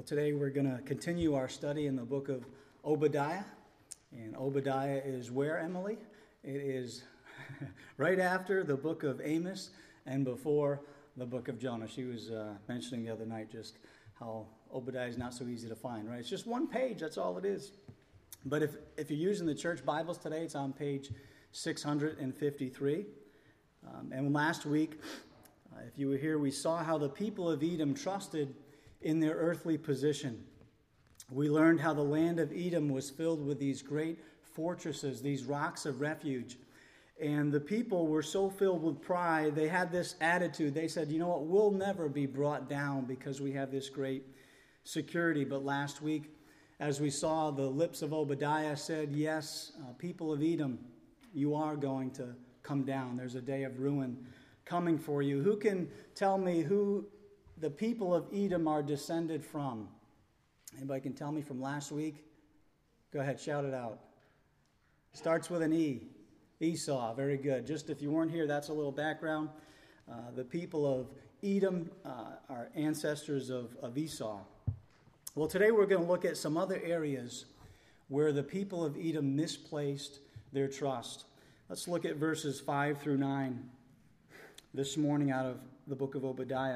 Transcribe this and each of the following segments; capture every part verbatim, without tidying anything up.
Well, today we're going to continue our study in the book of Obadiah. And Obadiah is where, Emily? It is right after the book of Amos and before the book of Jonah. She was uh, mentioning the other night just how Obadiah is not so easy to find, right? It's just one page, that's all it is. But if, if you're using the church Bibles today, it's on page six hundred fifty-three. Um, and last week, uh, if you were here, we saw how the people of Edom trusted in their earthly position. We learned how the land of Edom was filled with these great fortresses, these rocks of refuge. And the people were so filled with pride, they had this attitude. They said, you know what, we'll never be brought down because we have this great security. But last week, as we saw, the lips of Obadiah said, yes, uh, people of Edom, you are going to come down. There's a day of ruin coming for you. Who can tell me who the people of Edom are descended from? Anybody can tell me from last week? Go ahead, shout it out. Starts with an E. Esau, very good. Just if you weren't here, that's a little background. Uh, the people of Edom uh, are ancestors of, of Esau. Well, today we're going to look at some other areas where the people of Edom misplaced their trust. Let's look at verses five through nine this morning out of the book of Obadiah.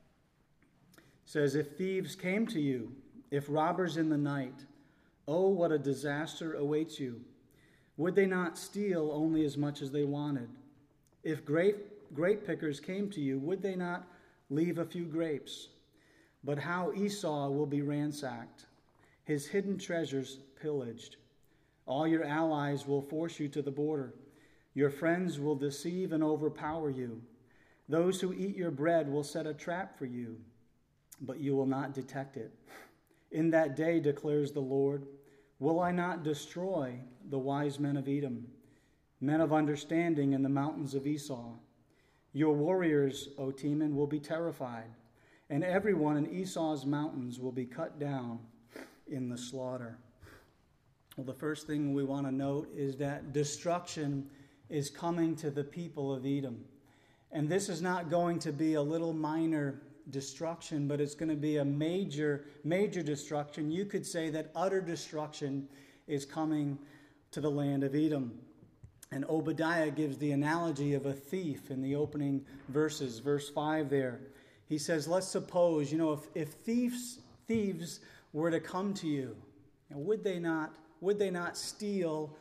It says, if thieves came to you, if robbers in the night, oh, what a disaster awaits you. Would they not steal only as much as they wanted? If grape, grape pickers came to you, would they not leave a few grapes? But how Esau will be ransacked, his hidden treasures pillaged. All your allies will force you to the border. Your friends will deceive and overpower you. Those who eat your bread will set a trap for you, but you will not detect it. In that day, declares the Lord, will I not destroy the wise men of Edom, men of understanding in the mountains of Esau? Your warriors, O Teman, will be terrified, and everyone in Esau's mountains will be cut down in the slaughter. Well, the first thing we want to note is that destruction is coming to the people of Edom. And this is not going to be a little minor destruction, but it's going to be a major, major destruction. You could say that utter destruction is coming to the land of Edom. And Obadiah gives the analogy of a thief in the opening verses, verse five there. He says, let's suppose, you know, if, if thieves thieves were to come to you, you know, would they not, would they not steal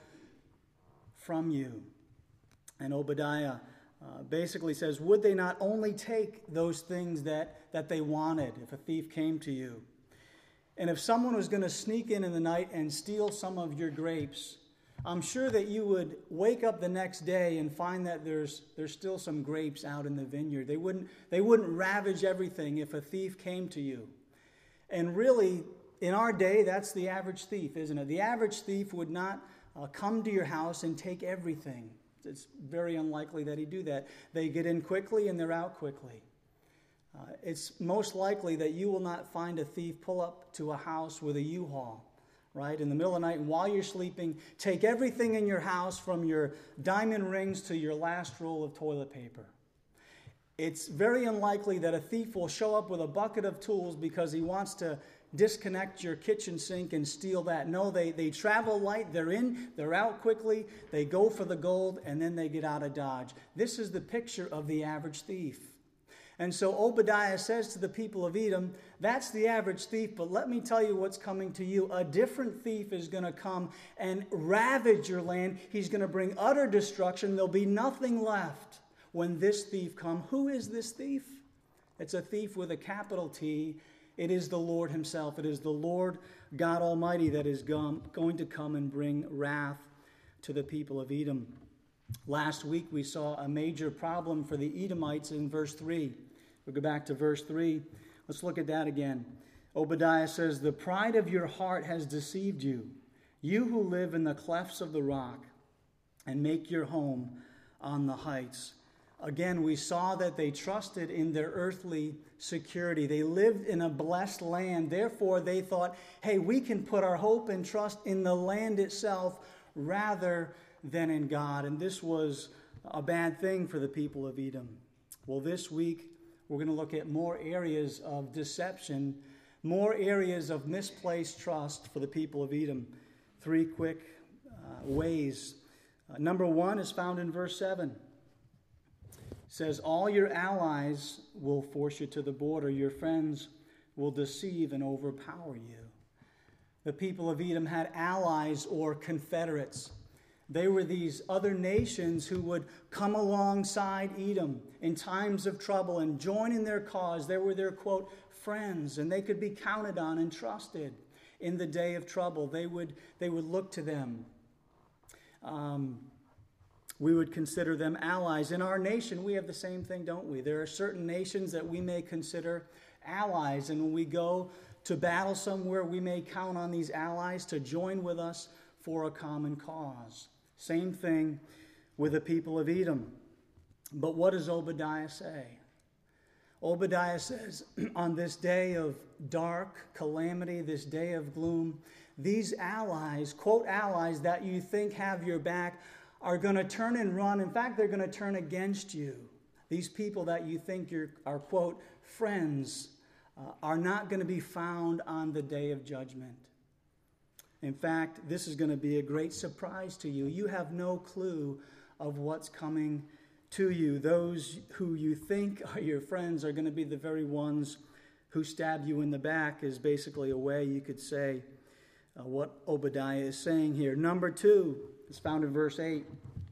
from you? And Obadiah Uh, basically says, would they not only take those things that, that they wanted if a thief came to you? And if someone was going to sneak in in the night and steal some of your grapes, I'm sure that you would wake up the next day and find that there's there's still some grapes out in the vineyard. They wouldn't they wouldn't ravage everything if a thief came to you. And really, in our day, that's the average thief, isn't it? The average thief would not uh, come to your house and take everything. It's very unlikely that he'd do that. They get in quickly and they're out quickly. Uh, it's most likely that you will not find a thief pull up to a house with a U-Haul, right, in the middle of the night, and while you're sleeping, take everything in your house from your diamond rings to your last roll of toilet paper. It's very unlikely that a thief will show up with a bucket of tools because he wants to disconnect your kitchen sink and steal that. No, they, they travel light, they're in, they're out quickly, they go for the gold, and then they get out of Dodge. This is the picture of the average thief. And so Obadiah says to the people of Edom, that's the average thief, but let me tell you what's coming to you. A different thief is going to come and ravage your land. He's going to bring utter destruction. There'll be nothing left when this thief comes. Who is this thief? It's a thief with a capital T. It is the Lord himself. It is the Lord God Almighty that is going to come and bring wrath to the people of Edom. Last week we saw a major problem for the Edomites in verse three. We'll go back to verse three. Let's look at that again. Obadiah says, the pride of your heart has deceived you, you who live in the clefts of the rock and make your home on the heights. Again, we saw that they trusted in their earthly security. They lived in a blessed land. Therefore, they thought, hey, we can put our hope and trust in the land itself rather than in God. And this was a bad thing for the people of Edom. Well, this week, we're going to look at more areas of deception more areas of misplaced trust for the people of Edom. Three quick uh, ways. Uh, number one is found in verse seven. It says, all your allies will force you to the border. Your friends will deceive and overpower you. The people of Edom had allies or confederates. They were these other nations who would come alongside Edom in times of trouble and join in their cause. They were their, quote, friends, and they could be counted on and trusted in the day of trouble. They would, they would look to them. Um, we would consider them allies. In our nation, we have the same thing, don't we? There are certain nations that we may consider allies, and when we go to battle somewhere, we may count on these allies to join with us for a common cause. Same thing with the people of Edom. But what does Obadiah say? Obadiah says, on this day of dark calamity, this day of gloom, these allies, quote, allies that you think have your back, are going to turn and run. In fact, they're going to turn against you. These people that you think you're, are, quote, friends, uh, are not going to be found on the day of judgment. In fact, this is going to be a great surprise to you. You have no clue of what's coming to you. Those who you think are your friends are going to be the very ones who stab you in the back, is basically a way you could say uh, what Obadiah is saying here. Number two is found in verse eight.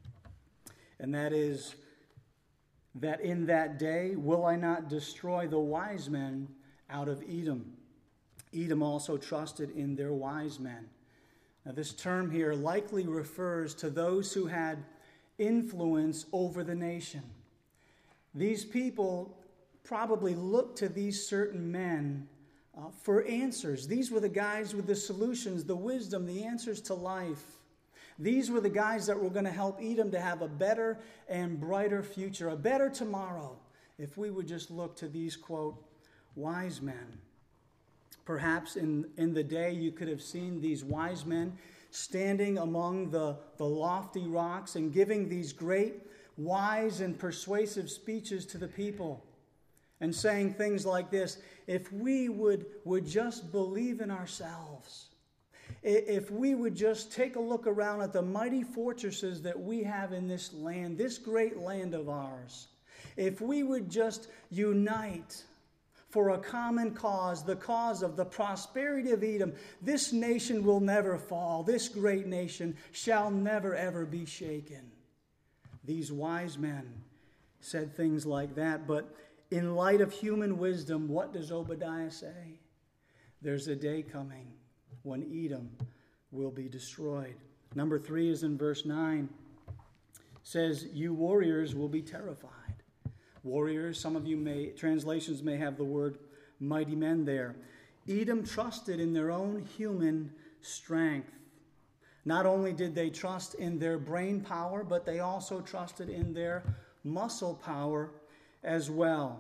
And that is that in that day will I not destroy the wise men out of Edom. Edom also trusted in their wise men. Now, this term here likely refers to those who had influence over the nation. These people probably looked to these certain men uh, for answers. These were the guys with the solutions, the wisdom, the answers to life. These were the guys that were going to help Edom to have a better and brighter future, a better tomorrow, if we would just look to these, quote, wise men. Perhaps in, in the day you could have seen these wise men standing among the, the lofty rocks and giving these great, wise, and persuasive speeches to the people and saying things like this: if we would, would just believe in ourselves, if we would just take a look around at the mighty fortresses that we have in this land, this great land of ours, if we would just unite for a common cause, the cause of the prosperity of Edom, this nation will never fall. This great nation shall never, ever be shaken. These wise men said things like that, but in light of human wisdom, what does Obadiah say? There's a day coming when Edom will be destroyed. Number three is in verse nine. It says, you warriors will be terrified. Warriors, some of you may, translations may have the word mighty men there. Edom trusted in their own human strength. Not only did they trust in their brain power, but they also trusted in their muscle power as well.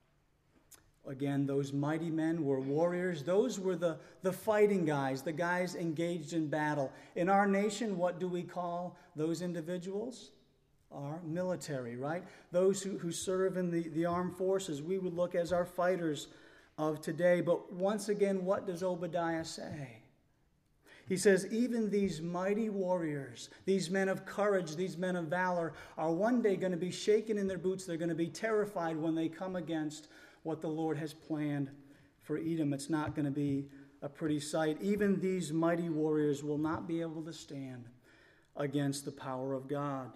Again, those mighty men were warriors. Those were the, the fighting guys, the guys engaged in battle. In our nation, what do we call those individuals? Our military, right? Those who, who serve in the, the armed forces, we would look as our fighters of today. But once again, what does Obadiah say? He says, even these mighty warriors, these men of courage, these men of valor, are one day going to be shaken in their boots. They're going to be terrified when they come against what the Lord has planned for Edom. It's not going to be a pretty sight. Even these mighty warriors will not be able to stand against the power of God.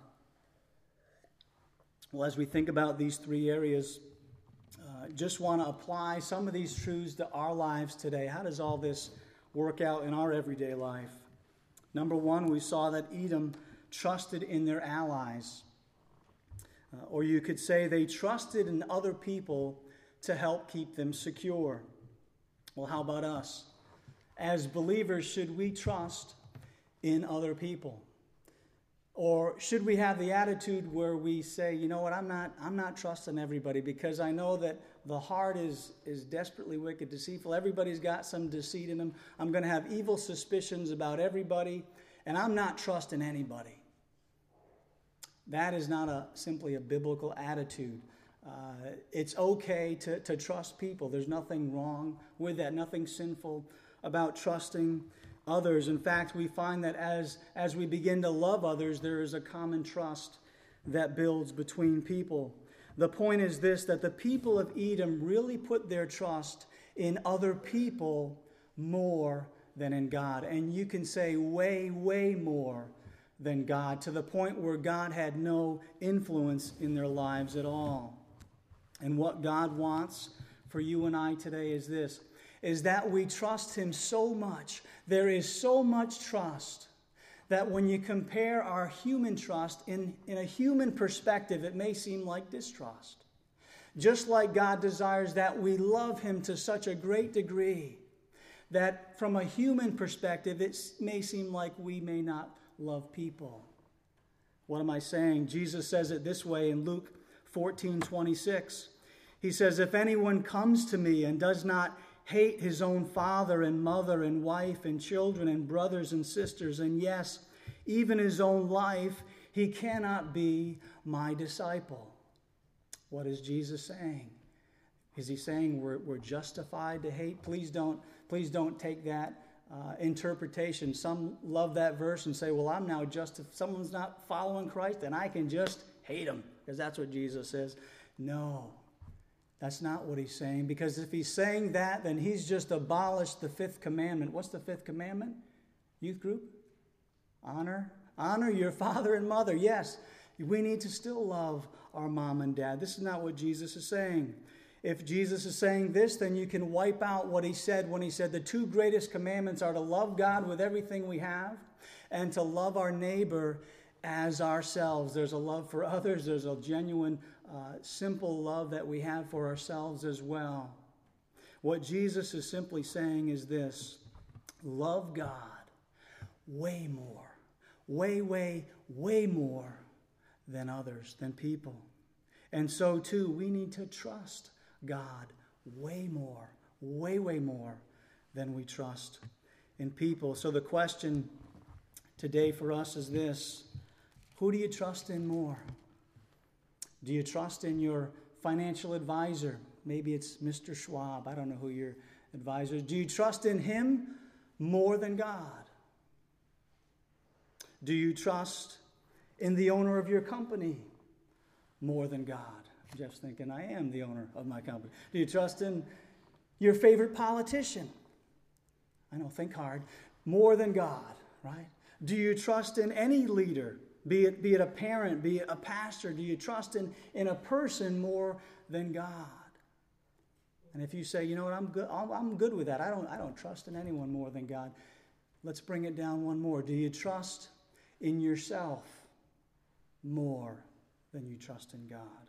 Well, as we think about these three areas, uh, just want to apply some of these truths to our lives today. How does all this work out in our everyday life? Number one, we saw that Edom trusted in their allies. Uh, or you could say they trusted in other people to help keep them secure. Well, how about us? As believers, should we trust in other people? Or should we have the attitude where we say, you know what, I'm not I'm not trusting everybody, because I know that the heart is, is desperately wicked, deceitful. Everybody's got some deceit in them. I'm going to have evil suspicions about everybody, and I'm not trusting anybody. That is not a simply a biblical attitude. Uh, it's okay to, to trust people. There's nothing wrong with that, nothing sinful about trusting others. In fact, we find that as, as we begin to love others, there is a common trust that builds between people. The point is this, that the people of Edom really put their trust in other people more than in God. And you can say way, way more than God, to the point where God had no influence in their lives at all. And what God wants for you and I today is this, is that we trust Him so much. There is so much trust that when you compare our human trust in, in a human perspective, it may seem like distrust. Just like God desires that we love Him to such a great degree that from a human perspective, it may seem like we may not love people. What am I saying? Jesus says it this way in Luke fourteen twenty-six. He says, if anyone comes to me and does not hate his own father and mother and wife and children and brothers and sisters, and yes, even his own life, he cannot be my disciple. What is Jesus saying? Is he saying we're, we're justified to hate? Please don't, please don't take that uh, interpretation. Some love that verse and say, well, I'm now just, if someone's not following Christ, then I can just hate him, because that's what Jesus says. No. That's not what he's saying, because if he's saying that, then he's just abolished the fifth commandment. What's the fifth commandment? Youth group? Honor. Honor your father and mother. Yes, we need to still love our mom and dad. This is not what Jesus is saying. If Jesus is saying this, then you can wipe out what he said when he said the two greatest commandments are to love God with everything we have and to love our neighbor as ourselves. There's a love for others. There's a genuine Uh, simple love that we have for ourselves as well. What Jesus is simply saying is this: love God way more, way, way, way more than others, than people. And so too, we need to trust God way more, way, way more than we trust in people. So the question today for us is this: who do you trust in more? Do you trust in your financial advisor? Maybe it's Mister Schwab. I don't know who your advisor is. Do you trust in him more than God? Do you trust in the owner of your company more than God? Jeff's thinking, I am the owner of my company. Do you trust in your favorite politician? I know, think hard. More than God, right? Do you trust in any leader? Be it, be it a parent, be it a pastor, do you trust in, in a person more than God? And if you say, you know what, I'm good, I'm good with that. I don't, I don't trust in anyone more than God. Let's bring it down one more. Do you trust in yourself more than you trust in God?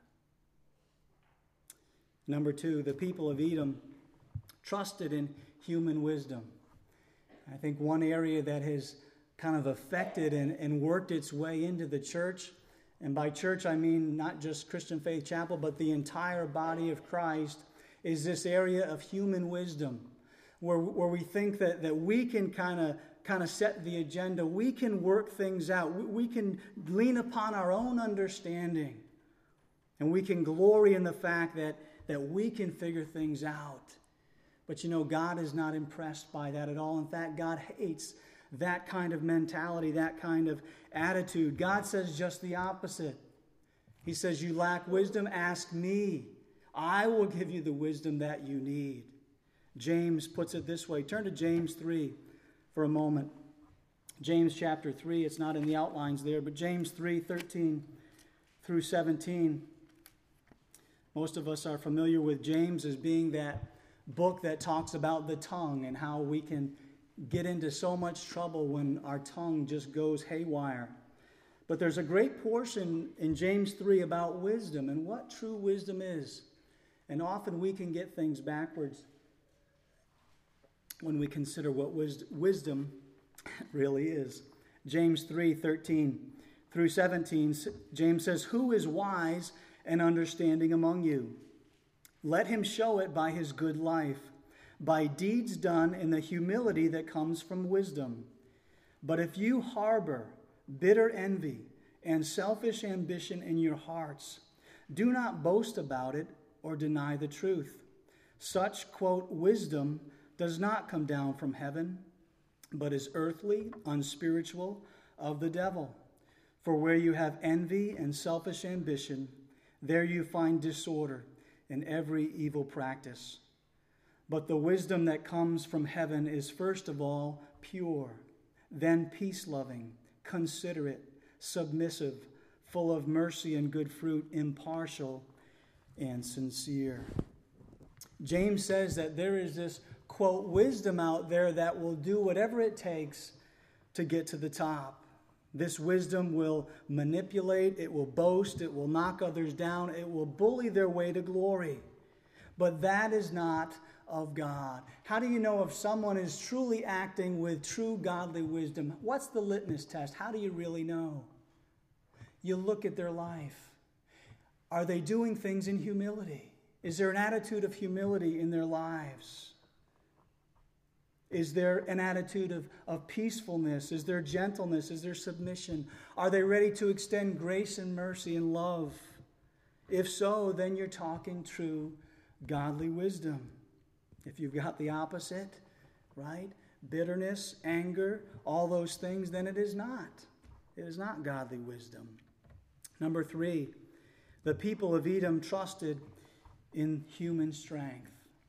Number two, the people of Edom trusted in human wisdom. I think one area that has kind of affected and, and worked its way into the church, and by church I mean not just Christian Faith Chapel, but the entire body of Christ, is this area of human wisdom, where, where we think that, that we can kind of kind of set the agenda, we can work things out, we, we can lean upon our own understanding, and we can glory in the fact that, that we can figure things out. But you know, God is not impressed by that at all. In fact, God hates that kind of mentality, that kind of attitude. God says just the opposite. He says, you lack wisdom, ask me. I will give you the wisdom that you need. James puts it this way. Turn to James three for a moment. James chapter three, it's not in the outlines there, but James three, thirteen through seventeen. Most of us are familiar with James as being that book that talks about the tongue and how we can get into so much trouble when our tongue just goes haywire. But there's a great portion in James three about wisdom and what true wisdom is. And often we can get things backwards when we consider what wis- wisdom really is. James three, thirteen through seventeen, James says, who is wise and understanding among you? Let him show it by his good life, by deeds done in the humility that comes from wisdom. But if you harbor bitter envy and selfish ambition in your hearts, Do not boast about it or deny the truth. Such, quote, wisdom does not come down from heaven, but is earthly, unspiritual, of the devil. For where you have envy and selfish ambition, there you find disorder and every evil practice. But the wisdom that comes from heaven is first of all pure, then peace-loving, considerate, submissive, full of mercy and good fruit, impartial and sincere. James says that there is this, quote, wisdom out there that will do whatever it takes to get to the top. This wisdom will manipulate, it will boast, it will knock others down, it will bully their way to glory. But that is not of God. How do you know if someone is truly acting with true godly wisdom? What's the litmus test? How do you really know? You look at their life. Are they doing things in humility? Is there an attitude of humility in their lives? Is there an attitude of, of peacefulness? Is there gentleness? Is there submission? Are they ready to extend grace and mercy and love? If so, then you're talking true godly wisdom. If you've got the opposite, right? Bitterness, anger, all those things, then it is not. It is not godly wisdom. Number three, the people of Edom trusted in human strength.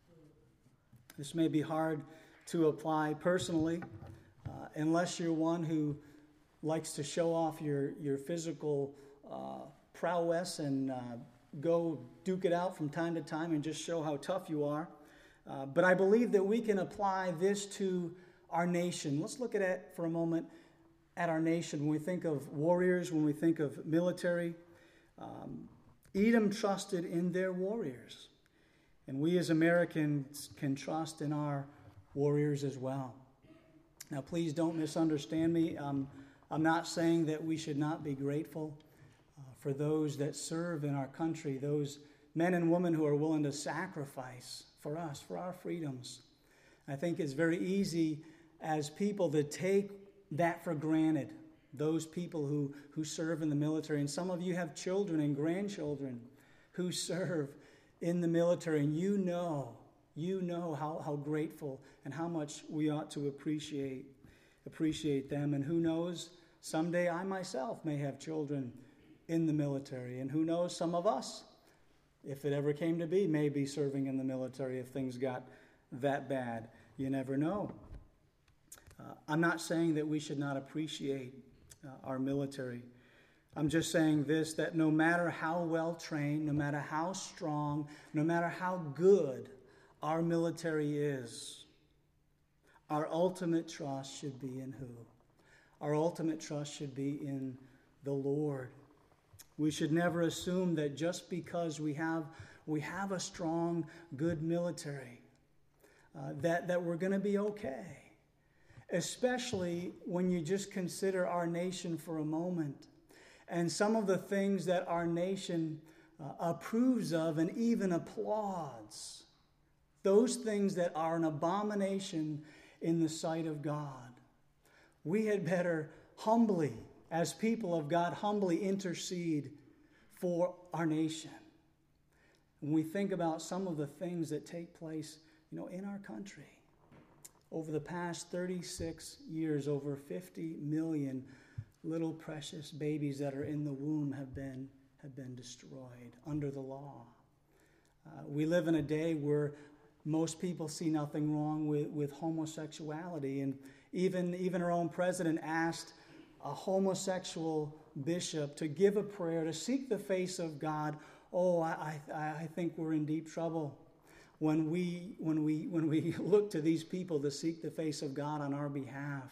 This may be hard to apply personally, uh, unless you're one who likes to show off your, your physical uh, prowess and uh, go duke it out from time to time and just show how tough you are. Uh, but I believe that we can apply this to our nation. Let's look at it for a moment at our nation. When we think of warriors, when we think of military, um, Edom trusted in their warriors. And we as Americans can trust in our warriors as well. Now, please don't misunderstand me. Um, I'm not saying that we should not be grateful uh, for those that serve in our country, those men and women who are willing to sacrifice for us, for our freedoms. I think it's very easy as people to take that for granted, those people who, who serve in the military. And some of you have children and grandchildren who serve in the military, and you know You know how, how grateful and how much we ought to appreciate appreciate them. And who knows, someday I myself may have children in the military. And who knows, some of us, if it ever came to be, may be serving in the military if things got that bad. You never know. Uh, I'm not saying that we should not appreciate uh, our military. I'm just saying this, that no matter how well trained, no matter how strong, no matter how good our military is, our ultimate trust should be in who? Our ultimate trust should be in the Lord. We should never assume that just because we have we have a strong, good military, uh, that, that we're going to be okay. Especially when you just consider our nation for a moment and some of the things that our nation uh, approves of and even applauds. Those things that are an abomination in the sight of God. We had better humbly, as people of God, humbly intercede for our nation. When we think about some of the things that take place, you know, in our country, over the past thirty-six years, over fifty million little precious babies that are in the womb have been have been destroyed under the law. Uh, we live in a day where most people see nothing wrong with, with homosexuality, and even even our own president asked a homosexual bishop to give a prayer to seek the face of God. Oh, I, I, I think we're in deep trouble when we when we when we look to these people to seek the face of God on our behalf.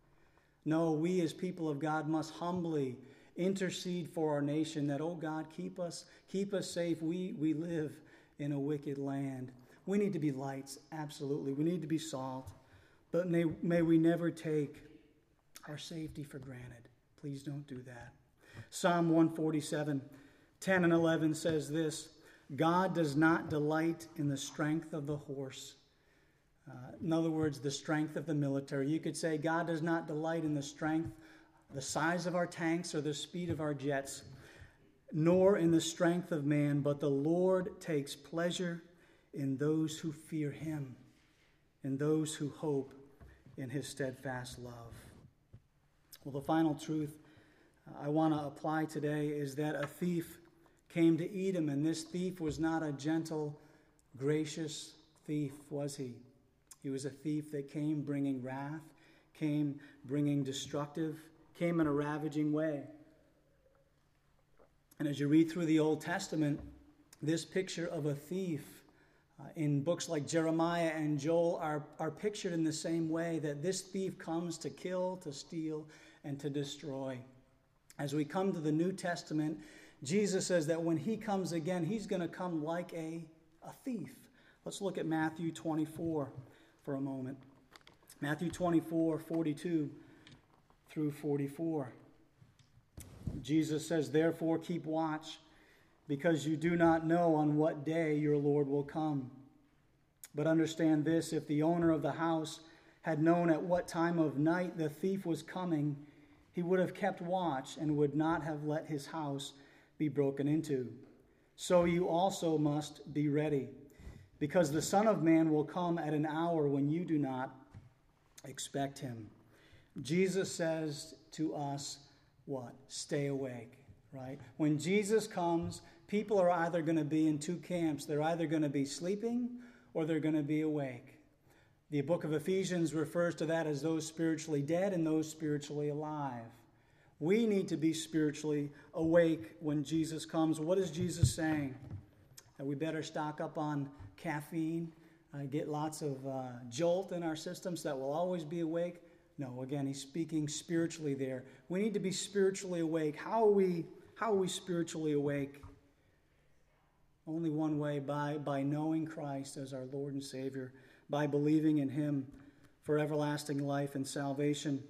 No, we as people of God must humbly intercede for our nation that, oh God, keep us keep us safe. We we live in a wicked land. We need to be lights, absolutely. We need to be salt, but may, may we never take our safety for granted. Please don't do that. Psalm one forty-seven, ten and eleven says this: God does not delight in the strength of the horse. Uh, in other words, the strength of the military. You could say God does not delight in the strength, the size of our tanks, or the speed of our jets. nor in the strength of man, but the Lord takes pleasure in those who fear him, in those who hope in his steadfast love. Well, the final truth I want to apply today is that a thief came to Edom, and this thief was not a gentle, gracious thief, was he? He was a thief that came bringing wrath, came bringing destructive, came in a ravaging way. And as you read through the Old Testament, this picture of a thief uh, in books like Jeremiah and Joel are, are pictured in the same way, that this thief comes to kill, to steal, and to destroy. As we come to the New Testament, Jesus says that when he comes again, he's going to come like a, a thief. Let's look at Matthew twenty-four for a moment. Matthew twenty-four, forty-two through forty-four. Jesus says, "Therefore keep watch, because you do not know on what day your Lord will come. But understand this, if the owner of the house had known at what time of night the thief was coming, he would have kept watch and would not have let his house be broken into. So you also must be ready, because the Son of Man will come at an hour when you do not expect him." Jesus says to us, what? Stay awake, right? When Jesus comes, people are either going to be in two camps. They're either going to be sleeping or they're going to be awake. The book of Ephesians refers to that as those spiritually dead and those spiritually alive. We need to be spiritually awake when Jesus comes. What is Jesus saying? That we better stock up on caffeine, uh, get lots of uh, jolt in our systems, that we'll always be awake? No, again, he's speaking spiritually there. We need to be spiritually awake. How are we, how are we spiritually awake? Only one way, by, by knowing Christ as our Lord and Savior, by believing in him for everlasting life and salvation.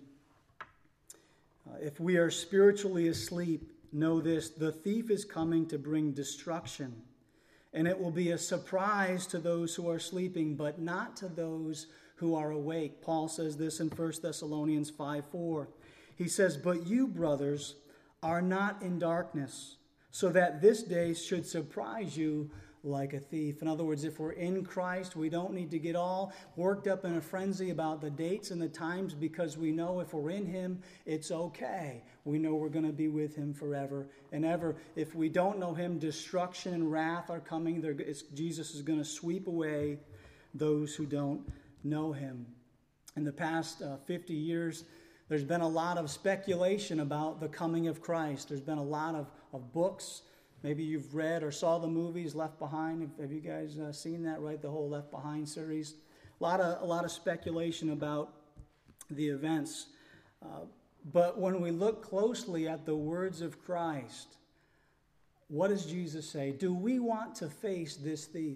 Uh, if we are spiritually asleep, know this: the thief is coming to bring destruction, and it will be a surprise to those who are sleeping, but not to those who are awake. Paul says this in First Thessalonians five four. He says, "But you, brothers, are not in darkness, so that this day should surprise you like a thief." In other words, if we're in Christ, we don't need to get all worked up in a frenzy about the dates and the times, because we know if we're in him, it's okay. We know we're going to be with him forever and ever. If we don't know him, destruction and wrath are coming. It's, Jesus is going to sweep away those who don't know him. In the past uh, fifty years, there's been a lot of speculation about the coming of Christ. There's been a lot of, of books. Maybe you've read or saw the movies Left Behind. Have you guys uh, seen that, right? The whole Left Behind series. A lot of, a lot of speculation about the events. Uh, but when we look closely at the words of Christ, what does Jesus say? Do we want to face this thief?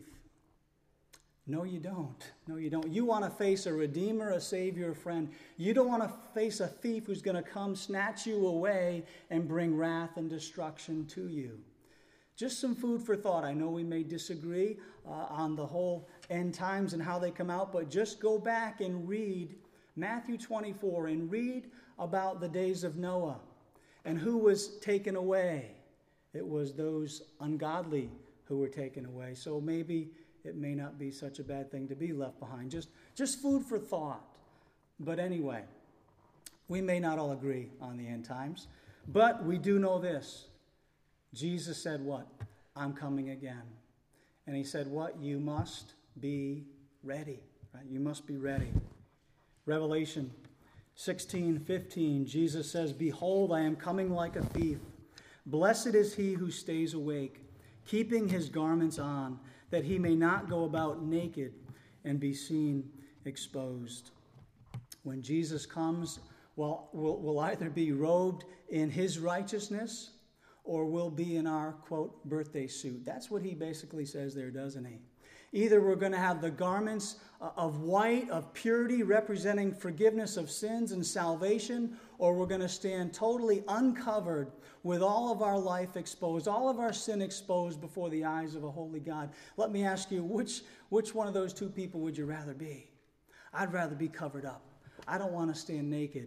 No, you don't. No, you don't. You want to face a Redeemer, a Savior, a friend. You don't want to face a thief who's going to come snatch you away and bring wrath and destruction to you. Just some food for thought. I know we may disagree uh, on the whole end times and how they come out, but just go back and read Matthew twenty-four and read about the days of Noah and who was taken away. It was those ungodly who were taken away. So maybe it may not be such a bad thing to be left behind. Just, just food for thought. But anyway, we may not all agree on the end times, but we do know this. Jesus said what? I'm coming again. And he said what? You must be ready. Right? You must be ready. Revelation sixteen fifteen, Jesus says, "Behold, I am coming like a thief. Blessed is he who stays awake, keeping his garments on, that he may not go about naked and be seen exposed." When Jesus comes, well, we'll, we'll either be robed in his righteousness or we'll be in our, quote, birthday suit. That's what he basically says there, doesn't he? Either we're going to have the garments of white, of purity, representing forgiveness of sins and salvation, or we're going to stand totally uncovered with all of our life exposed, all of our sin exposed before the eyes of a holy God. Let me ask you, which, which one of those two people would you rather be? I'd rather be covered up. I don't want to stand naked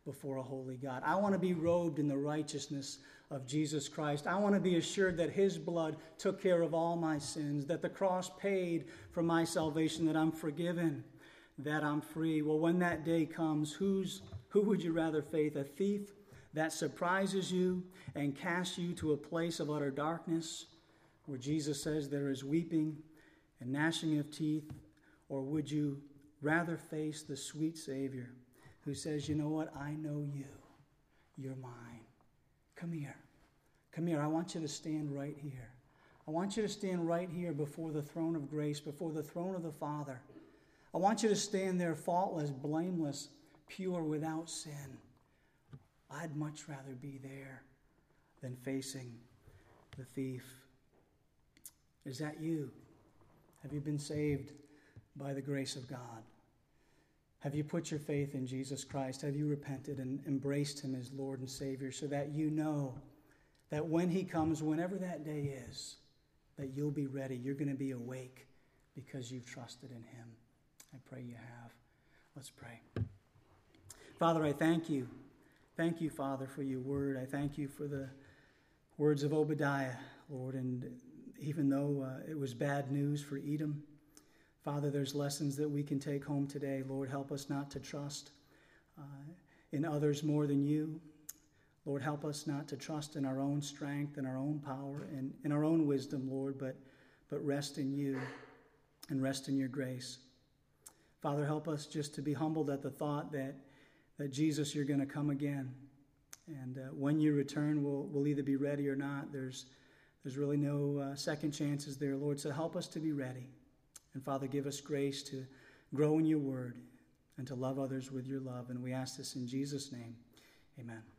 before a holy God. I want to be robed in the righteousness of Jesus Christ. I want to be assured that his blood took care of all my sins, that the cross paid for my salvation, that I'm forgiven, that I'm free. Well, when that day comes, who's who would you rather face? A thief that surprises you and casts you to a place of utter darkness where Jesus says there is weeping and gnashing of teeth? Or would you rather face the sweet Savior who says, you know what, I know you, you're mine. Come here, come here, I want you to stand right here. I want you to stand right here before the throne of grace, before the throne of the Father. I want you to stand there faultless, blameless, pure, without sin. I'd much rather be there than facing the thief. Is that you? Have you been saved by the grace of God? Have you put your faith in Jesus Christ? Have you repented and embraced him as Lord and Savior so that you know that when he comes, whenever that day is, that you'll be ready. You're going to be awake because you've trusted in him. I pray you have. Let's pray. Father, I thank you. Thank you, Father, for your word. I thank you for the words of Obadiah, Lord. And even though uh, it was bad news for Edom, Father, there's lessons that we can take home today. Lord, help us not to trust uh, in others more than you. Lord, help us not to trust in our own strength and our own power and in our own wisdom, Lord, but, but rest in you and rest in your grace. Father, help us just to be humbled at the thought that, that Jesus, you're going to come again. And uh, when you return, we'll, we'll either be ready or not. There's, there's really no uh, second chances there, Lord. So help us to be ready. And Father, give us grace to grow in your word and to love others with your love. And we ask this in Jesus' name. Amen.